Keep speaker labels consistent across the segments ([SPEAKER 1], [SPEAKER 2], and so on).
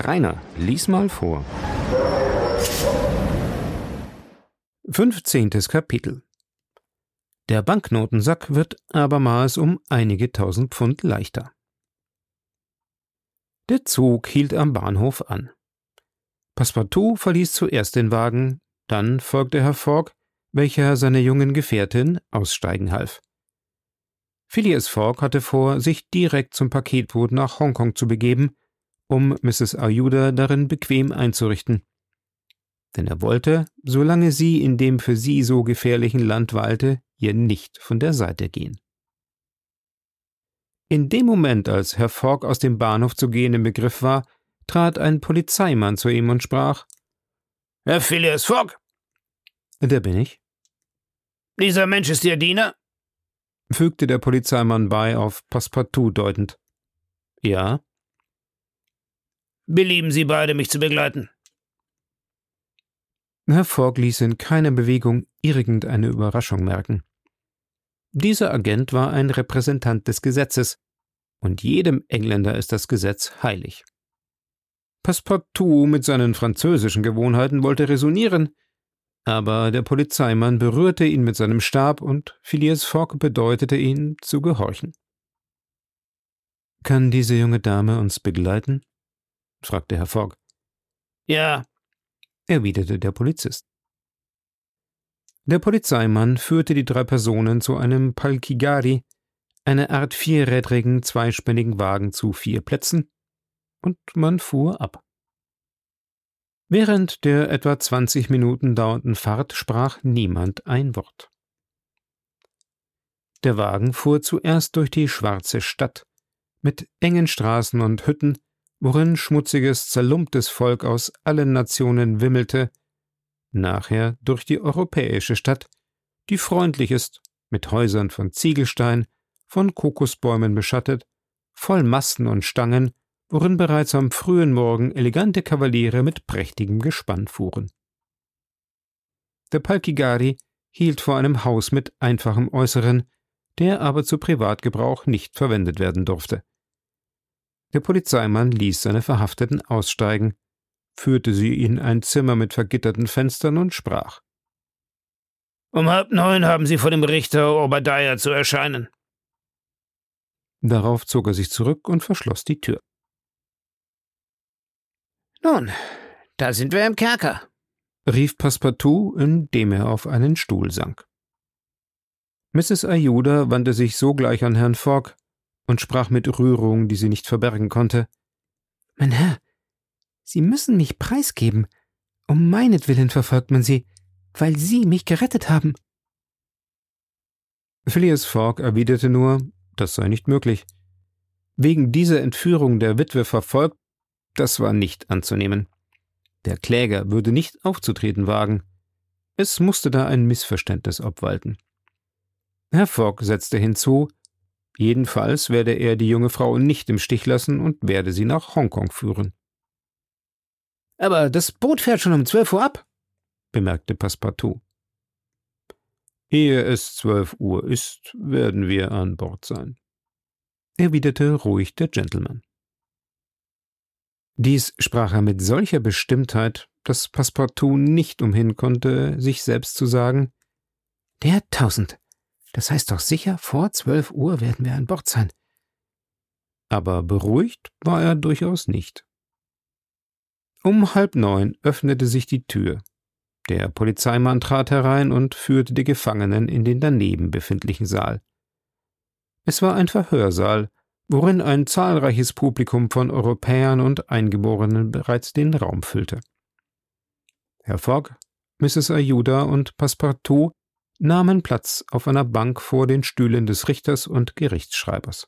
[SPEAKER 1] Rainer, lies mal vor. 15. Kapitel. Der Banknotensack wird abermals um einige tausend Pfund leichter. Der Zug hielt am Bahnhof an. Passepartout verließ zuerst den Wagen, dann folgte Herr Fogg, welcher seiner jungen Gefährtin aussteigen half. Phileas Fogg hatte vor, sich direkt zum Paketboot nach Hongkong zu begeben, um Mrs. Ajuda darin bequem einzurichten. Denn er wollte, solange sie in dem für sie so gefährlichen Land weilte, ihr nicht von der Seite gehen. In dem Moment, als Herr Fogg aus dem Bahnhof zu gehen im Begriff war, trat ein Polizeimann zu ihm und sprach:
[SPEAKER 2] »Herr Phileas Fogg?«
[SPEAKER 1] »Der bin ich.«
[SPEAKER 2] »Dieser Mensch ist Ihr Diener?«
[SPEAKER 1] fügte der Polizeimann bei, auf Passepartout deutend. »Ja.«
[SPEAKER 2] »Belieben Sie beide, mich zu begleiten?«
[SPEAKER 1] Herr Fogg ließ in keiner Bewegung irgendeine Überraschung merken. Dieser Agent war ein Repräsentant des Gesetzes, und jedem Engländer ist das Gesetz heilig. Passepartout mit seinen französischen Gewohnheiten wollte räsonieren, aber der Polizeimann berührte ihn mit seinem Stab und Phileas Fogg bedeutete ihn, zu gehorchen. »Kann diese junge Dame uns begleiten?« fragte Herr Fogg.
[SPEAKER 2] »Ja«,
[SPEAKER 1] erwiderte der Polizist. Der Polizeimann führte die 3 Personen zu einem Palkigari, einer Art vierrädrigen, zweispännigen Wagen zu 4 Plätzen, und man fuhr ab. Während der etwa 20 Minuten dauernden Fahrt sprach niemand ein Wort. Der Wagen fuhr zuerst durch die schwarze Stadt, mit engen Straßen und Hütten, worin schmutziges, zerlumptes Volk aus allen Nationen wimmelte, nachher durch die europäische Stadt, die freundlich ist, mit Häusern von Ziegelstein, von Kokosbäumen beschattet, voll Masten und Stangen, worin bereits am frühen Morgen elegante Kavaliere mit prächtigem Gespann fuhren. Der Palkigari hielt vor einem Haus mit einfachem Äußeren, der aber zu Privatgebrauch nicht verwendet werden durfte. Der Polizeimann ließ seine Verhafteten aussteigen, führte sie in ein Zimmer mit vergitterten Fenstern und sprach:
[SPEAKER 2] »Um 8:30 haben Sie vor dem Richter Obadiah zu erscheinen.«
[SPEAKER 1] Darauf zog er sich zurück und verschloss die Tür.
[SPEAKER 2] »Nun, da sind wir im Kerker«,
[SPEAKER 1] rief Passepartout, indem er auf einen Stuhl sank. Mrs. Ajuda wandte sich sogleich an Herrn Fogg und sprach mit Rührung, die sie nicht verbergen konnte: »Mein Herr, Sie müssen mich preisgeben. Um meinetwillen verfolgt man Sie, weil Sie mich gerettet haben.« Phileas Fogg erwiderte nur, das sei nicht möglich. Wegen dieser Entführung der Witwe verfolgt, das war nicht anzunehmen. Der Kläger würde nicht aufzutreten wagen. Es musste da ein Missverständnis obwalten. Herr Fogg setzte hinzu, jedenfalls werde er die junge Frau nicht im Stich lassen und werde sie nach Hongkong führen.
[SPEAKER 2] »Aber das Boot fährt schon um 12 Uhr ab«,
[SPEAKER 1] bemerkte Passepartout. »Ehe es 12 Uhr ist, werden wir an Bord sein«, erwiderte ruhig der Gentleman. Dies sprach er mit solcher Bestimmtheit, dass Passepartout nicht umhin konnte, sich selbst zu sagen: »Der 1000, das heißt doch sicher, vor 12 Uhr werden wir an Bord sein.« Aber beruhigt war er durchaus nicht. Um 8:30 öffnete sich die Tür. Der Polizeimann trat herein und führte die Gefangenen in den daneben befindlichen Saal. Es war ein Verhörsaal, worin ein zahlreiches Publikum von Europäern und Eingeborenen bereits den Raum füllte. Herr Fogg, Mrs. Ajuda und Passepartout nahmen Platz auf einer Bank vor den Stühlen des Richters und Gerichtsschreibers.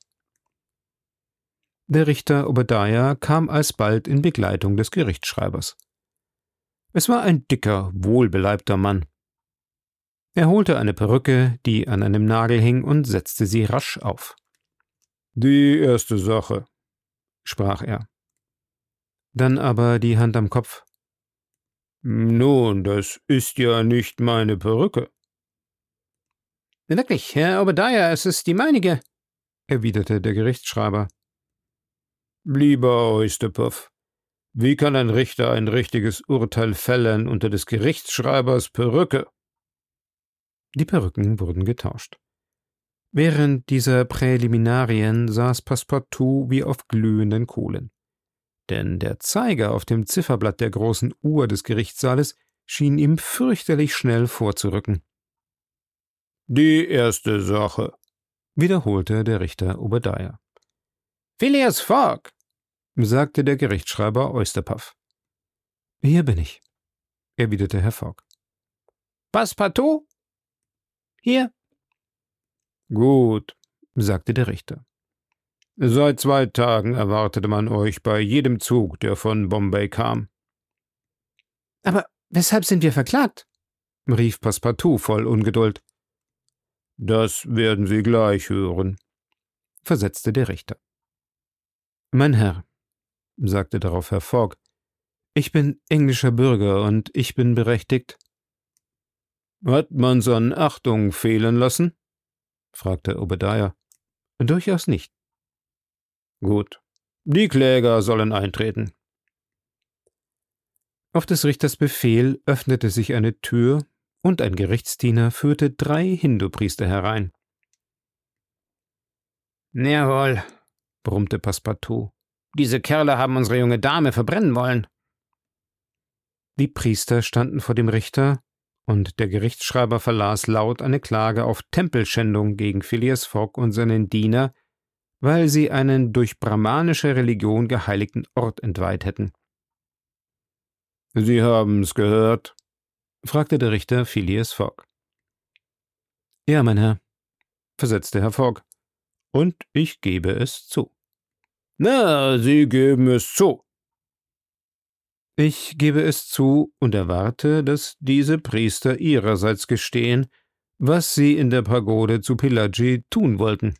[SPEAKER 1] Der Richter Obadiah kam alsbald in Begleitung des Gerichtsschreibers. Es war ein dicker, wohlbeleibter Mann. Er holte eine Perücke, die an einem Nagel hing, und setzte sie rasch auf. »Die erste Sache«, sprach er. Dann aber die Hand am Kopf. »Nun, das ist ja nicht meine Perücke.«
[SPEAKER 2] »Wirklich, Herr Obadiah, es ist die meinige«,
[SPEAKER 1] erwiderte der Gerichtsschreiber.
[SPEAKER 2] »Lieber Oysterpuff,
[SPEAKER 1] Wie kann ein Richter ein richtiges Urteil fällen unter des Gerichtsschreibers Perücke?« Die Perücken wurden getauscht. Während dieser Präliminarien saß Passepartout wie auf glühenden Kohlen. Denn der Zeiger auf dem Zifferblatt der großen Uhr des Gerichtssaales schien ihm fürchterlich schnell vorzurücken. »Die erste Sache«, wiederholte der Richter Obadiah. »Phileas Fogg«, sagte der Gerichtsschreiber Oysterpuff. »Hier bin ich«, erwiderte Herr Fogg. »Passepartout?« »Hier.« »Gut«, sagte der Richter. »Seit 2 Tagen erwartete man euch bei jedem Zug, der von Bombay kam.« »Aber weshalb sind wir verklagt?« rief Passepartout voll Ungeduld. »Das werden Sie gleich hören«, versetzte der Richter. »Mein Herr«, sagte darauf Herr Fogg, »ich bin englischer Bürger und ich bin berechtigt.« »Hat man's an Achtung fehlen lassen?« fragte Obadiah. »Durchaus nicht.« »Gut, die Kläger sollen eintreten.« Auf des Richters Befehl öffnete sich eine Tür, und ein Gerichtsdiener führte 3 Hindu-Priester herein. »Jawohl«, brummte Passepartout, »diese Kerle haben unsere junge Dame verbrennen wollen.« Die Priester standen vor dem Richter, und der Gerichtsschreiber verlas laut eine Klage auf Tempelschändung gegen Phileas Fogg und seinen Diener, weil sie einen durch brahmanische Religion geheiligten Ort entweiht hätten. »Sie haben's gehört?« fragte der Richter Phileas Fogg. »Ja, mein Herr«, versetzte Herr Fogg, »und ich gebe es zu.« »Na, Sie geben es zu.« »Ich gebe es zu und erwarte, dass diese Priester ihrerseits gestehen, was sie in der Pagode zu Pillaji tun wollten.«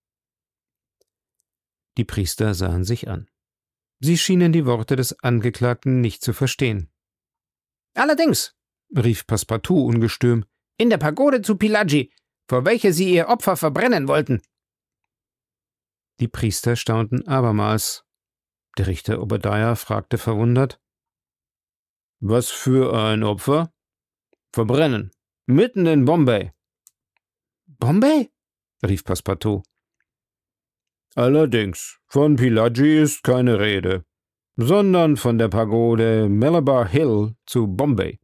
[SPEAKER 1] Die Priester sahen sich an. Sie schienen die Worte des Angeklagten nicht zu verstehen. »Allerdings«, rief Passepartout ungestüm, »in der Pagode zu Pillaji, vor welcher sie ihr Opfer verbrennen wollten.« Die Priester staunten abermals. Der Richter Obadiah fragte verwundert: »Was für ein Opfer?« »Verbrennen, mitten in Bombay.« »Bombay?« rief Passepartout. »Allerdings, von Pillaji ist keine Rede, sondern von der Pagode Malabar Hill zu Bombay.«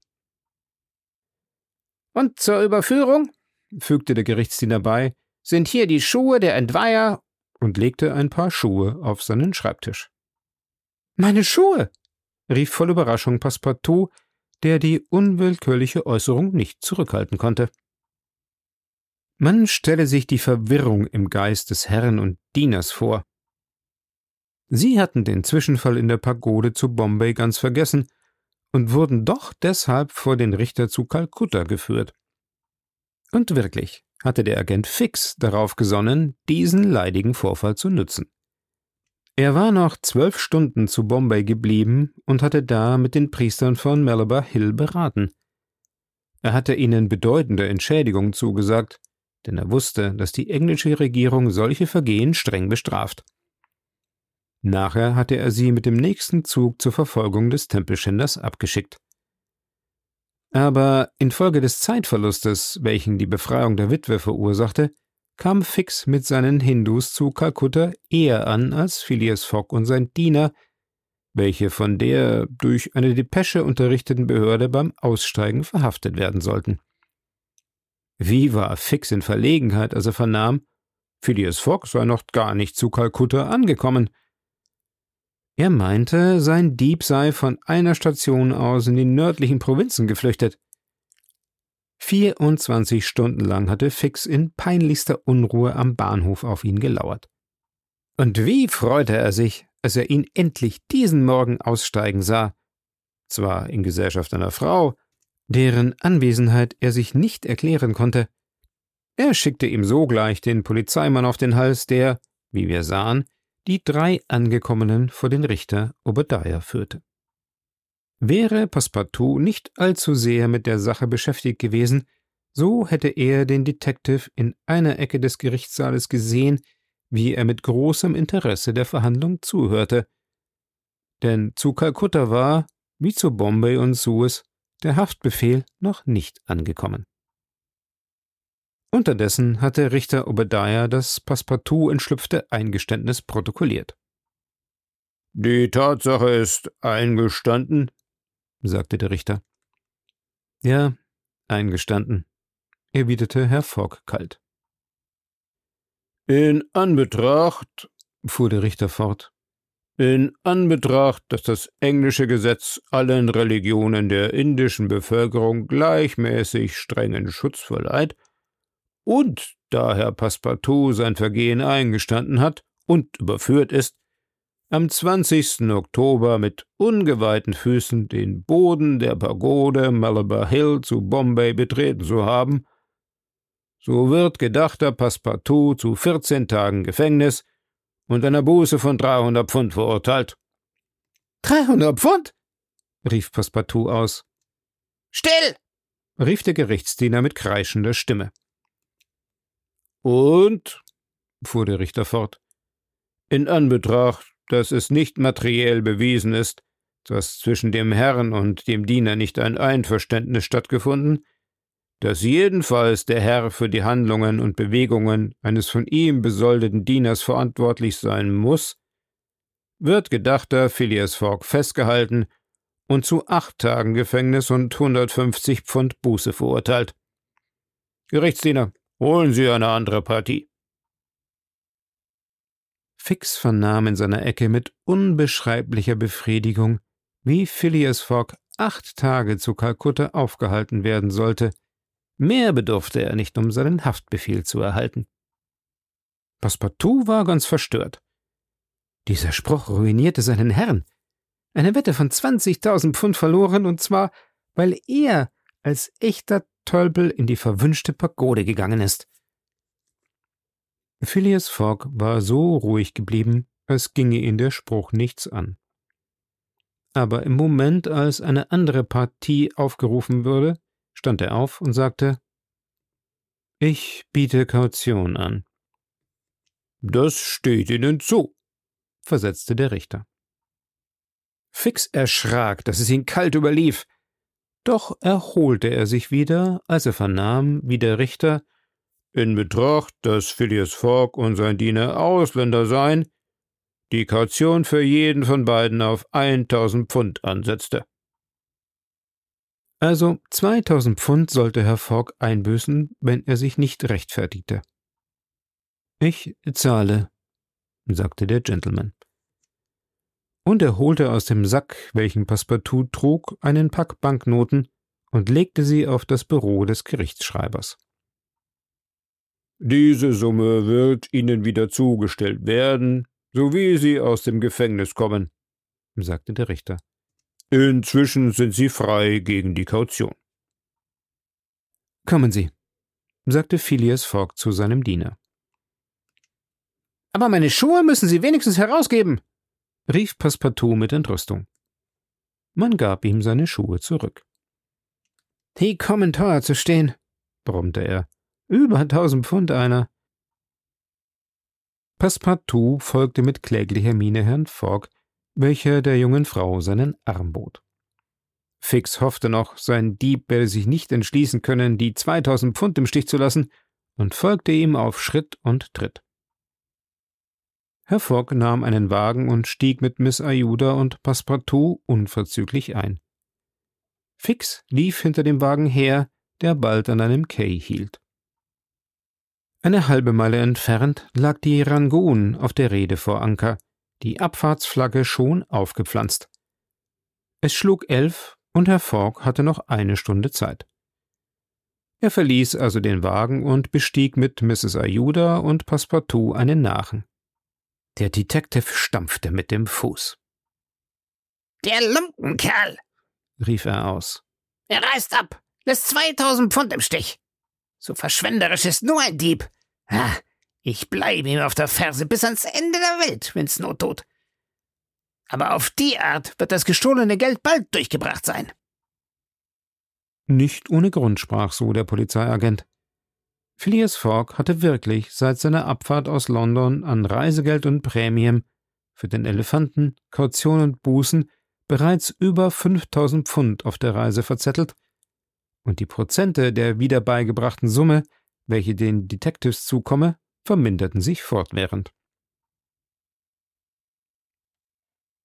[SPEAKER 1] »Und zur Überführung«, fügte der Gerichtsdiener bei, »sind hier die Schuhe der Entweiher«, und legte ein paar Schuhe auf seinen Schreibtisch. »Meine Schuhe!« rief voll Überraschung Passepartout, der die unwillkürliche Äußerung nicht zurückhalten konnte. Man stelle sich die Verwirrung im Geist des Herrn und Dieners vor. Sie hatten den Zwischenfall in der Pagode zu Bombay ganz vergessen und wurden doch deshalb vor den Richter zu Kalkutta geführt. Und wirklich hatte der Agent Fix darauf gesonnen, diesen leidigen Vorfall zu nützen. Er war noch 12 Stunden zu Bombay geblieben und hatte da mit den Priestern von Malabar Hill beraten. Er hatte ihnen bedeutende Entschädigung zugesagt, denn er wusste, dass die englische Regierung solche Vergehen streng bestraft. Nachher hatte er sie mit dem nächsten Zug zur Verfolgung des Tempelschänders abgeschickt. Aber infolge des Zeitverlustes, welchen die Befreiung der Witwe verursachte, kam Fix mit seinen Hindus zu Kalkutta eher an als Phileas Fogg und sein Diener, welche von der durch eine Depesche unterrichteten Behörde beim Aussteigen verhaftet werden sollten. Wie war Fix in Verlegenheit, als er vernahm, Phileas Fogg sei noch gar nicht zu Kalkutta angekommen. Er meinte, sein Dieb sei von einer Station aus in die nördlichen Provinzen geflüchtet. 24 Stunden lang hatte Fix in peinlichster Unruhe am Bahnhof auf ihn gelauert. Und wie freute er sich, als er ihn endlich diesen Morgen aussteigen sah, zwar in Gesellschaft einer Frau, deren Anwesenheit er sich nicht erklären konnte. Er schickte ihm sogleich den Polizeimann auf den Hals, der, wie wir sahen, die 3 Angekommenen vor den Richter Obadiah führte. Wäre Passepartout nicht allzu sehr mit der Sache beschäftigt gewesen, so hätte er den Detective in einer Ecke des Gerichtssaales gesehen, wie er mit großem Interesse der Verhandlung zuhörte. denn zu Kalkutta war, wie zu Bombay und Suez, der Haftbefehl noch nicht angekommen. Unterdessen hatte Richter Obadiah das Passepartout entschlüpfte Eingeständnis protokolliert.
[SPEAKER 3] »Die Tatsache ist eingestanden«,
[SPEAKER 1] sagte der Richter. »Ja, eingestanden«, erwiderte Herr Fogg kalt.
[SPEAKER 3] »In Anbetracht«,
[SPEAKER 1] fuhr der Richter fort,
[SPEAKER 3] »in Anbetracht, dass das englische Gesetz allen Religionen der indischen Bevölkerung gleichmäßig strengen Schutz verleiht, und da Herr Passepartout sein Vergehen eingestanden hat und überführt ist, am 20. Oktober mit ungeweihten Füßen den Boden der Pagode Malabar Hill zu Bombay betreten zu haben, so wird gedachter Passepartout zu 14 Tagen Gefängnis und einer Buße von 300 Pfund verurteilt.«
[SPEAKER 1] »300 Pfund?« rief Passepartout aus.
[SPEAKER 2] »Still!«
[SPEAKER 1] rief der Gerichtsdiener mit kreischender Stimme.
[SPEAKER 3] »Und«,
[SPEAKER 1] fuhr der Richter fort,
[SPEAKER 3] »in Anbetracht, dass es nicht materiell bewiesen ist, dass zwischen dem Herrn und dem Diener nicht ein Einverständnis stattgefunden, dass jedenfalls der Herr für die Handlungen und Bewegungen eines von ihm besoldeten Dieners verantwortlich sein muss, wird gedachter Phileas Fogg festgehalten und zu 8 Tagen Gefängnis und 150 Pfund Buße verurteilt. Gerichtsdiener, holen Sie eine andere Partie.«
[SPEAKER 1] Fix vernahm in seiner Ecke mit unbeschreiblicher Befriedigung, wie Phileas Fogg 8 Tage zu Kalkutta aufgehalten werden sollte. Mehr bedurfte er nicht, um seinen Haftbefehl zu erhalten. Passepartout war ganz verstört. Dieser Spruch ruinierte seinen Herrn. Eine Wette von 20.000 Pfund verloren, und zwar, weil er als echter Tölpel in die verwünschte Pagode gegangen ist. Phileas Fogg war so ruhig geblieben, als ginge ihn der Spruch nichts an. Aber im Moment, als eine andere Partie aufgerufen wurde, stand er auf und sagte: »Ich biete Kaution an.«
[SPEAKER 3] »Das steht Ihnen zu«,
[SPEAKER 1] versetzte der Richter. Fix erschrak, dass es ihn kalt überlief. Doch erholte er sich wieder, als er vernahm, wie der Richter,
[SPEAKER 3] in Betracht, dass Phileas Fogg und sein Diener Ausländer seien, die Kaution für jeden von beiden auf 1.000 Pfund ansetzte.
[SPEAKER 1] Also 2.000 Pfund sollte Herr Fogg einbüßen, wenn er sich nicht rechtfertigte. »Ich zahle«, sagte der Gentleman. Und er holte aus dem Sack, welchen Passepartout trug, einen Pack Banknoten und legte sie auf das Büro des Gerichtsschreibers.
[SPEAKER 3] »Diese Summe wird Ihnen wieder zugestellt werden, sowie Sie aus dem Gefängnis kommen«, sagte der Richter. »Inzwischen sind Sie frei gegen die Kaution.«
[SPEAKER 1] »Kommen Sie«, sagte Phileas Fogg zu seinem Diener.
[SPEAKER 2] »Aber meine Schuhe müssen Sie wenigstens herausgeben«,
[SPEAKER 1] rief Passepartout mit Entrüstung. Man gab ihm seine Schuhe zurück.
[SPEAKER 2] »Die kommen teuer zu stehen«,
[SPEAKER 1] brummte er. »Über 1.000 Pfund einer.« Passepartout folgte mit kläglicher Miene Herrn Fogg, welcher der jungen Frau seinen Arm bot. Fix hoffte noch, sein Dieb werde sich nicht entschließen können, die 2.000 Pfund im Stich zu lassen, und folgte ihm auf Schritt und Tritt. Herr Fogg nahm einen Wagen und stieg mit Miss Ajuda und Passepartout unverzüglich ein. Fix lief hinter dem Wagen her, der bald an einem Quai hielt. Eine halbe Meile entfernt lag die Rangoon auf der Reede vor Anker, die Abfahrtsflagge schon aufgepflanzt. Es schlug 11 und Herr Fogg hatte noch 1 Stunde Zeit. Er verließ also den Wagen und bestieg mit Mrs. Ajuda und Passepartout einen Nachen. Der Detective stampfte mit dem Fuß.
[SPEAKER 2] »Der Lumpenkerl«,
[SPEAKER 1] rief er aus.
[SPEAKER 2] »Er reist ab, lässt 2.000 Pfund im Stich. So verschwenderisch ist nur ein Dieb. Ich bleibe ihm auf der Ferse bis ans Ende der Welt, wenn's Not tut. Aber auf die Art wird das gestohlene Geld bald durchgebracht sein.«
[SPEAKER 1] Nicht ohne Grund sprach so der Polizeiagent. Phileas Fogg hatte wirklich seit seiner Abfahrt aus London an Reisegeld und Prämien für den Elefanten, Kaution und Bußen bereits über 5.000 Pfund auf der Reise verzettelt, und die Prozente der wieder beigebrachten Summe, welche den Detectives zukomme, verminderten sich fortwährend.